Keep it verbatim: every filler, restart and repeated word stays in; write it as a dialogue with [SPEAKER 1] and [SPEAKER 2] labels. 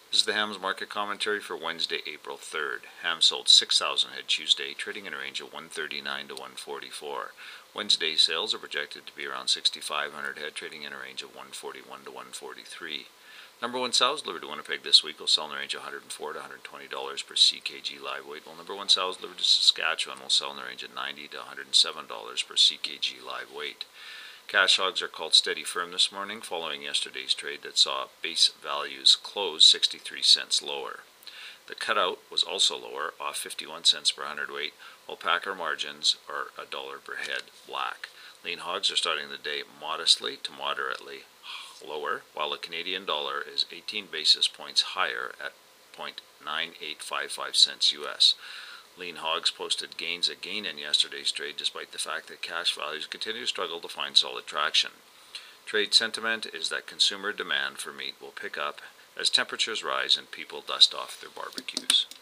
[SPEAKER 1] This is the Hams market commentary for Wednesday, April third. Ham sold six thousand head Tuesday, trading in a range of one thirty-nine to one forty-four. Wednesday sales are projected to be around sixty-five hundred head, trading in a range of one forty-one to one forty-three. Number one sows delivered to Winnipeg this week will sell in the range of one hundred four to one hundred twenty dollars per C K G live weight, while number one sows delivered to Saskatchewan will sell in the range of ninety to one hundred seven dollars per C K G live weight. Cash hogs are called steady firm this morning following yesterday's trade that saw base values close sixty-three cents lower. The cutout was also lower, off fifty-one cents per hundredweight, while packer margins are a dollar per head black. Lean hogs are starting the day modestly to moderately lower, while the Canadian dollar is eighteen basis points higher at zero point nine eight five five cents U S. Lean hogs posted gains again in yesterday's trade despite the fact that cash values continue to struggle to find solid traction. Trade sentiment is that consumer demand for meat will pick up as temperatures rise and people dust off their barbecues.